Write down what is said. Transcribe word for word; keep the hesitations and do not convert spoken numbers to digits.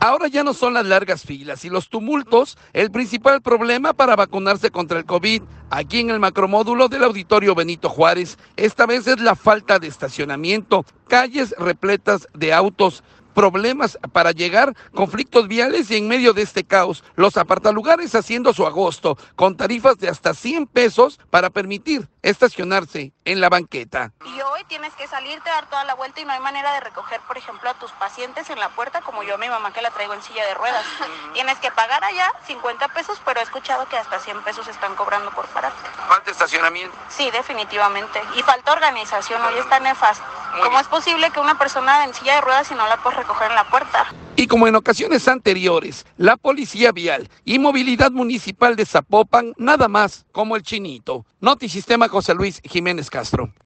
Ahora ya no son las largas filas y los tumultos el principal problema para vacunarse contra el COVID. Aquí en el macromódulo del Auditorio Benito Juárez, esta vez es la falta de estacionamiento, calles repletas de autos, problemas para llegar, conflictos viales y en medio de este caos, los apartalugares haciendo su agosto con tarifas de hasta cien pesos para permitir estacionarse en la banqueta. Y hoy tienes que salirte a dar toda la vuelta y no hay manera de recoger, por ejemplo, a tus pacientes en la puerta, como yo a mi mamá que la traigo en silla de ruedas. Tienes que pagar allá cincuenta pesos, pero he escuchado que hasta cien pesos están cobrando por pararte. ¿Falta estacionamiento? Sí, definitivamente. Y falta organización, hoy está nefasto. ¿Cómo es posible que una persona en silla de ruedas si no la puedes recoger en la puerta? Y como en ocasiones anteriores, la Policía Vial y Movilidad Municipal de Zapopan, nada más como el chinito. Notisistema José Luis Jiménez Castro.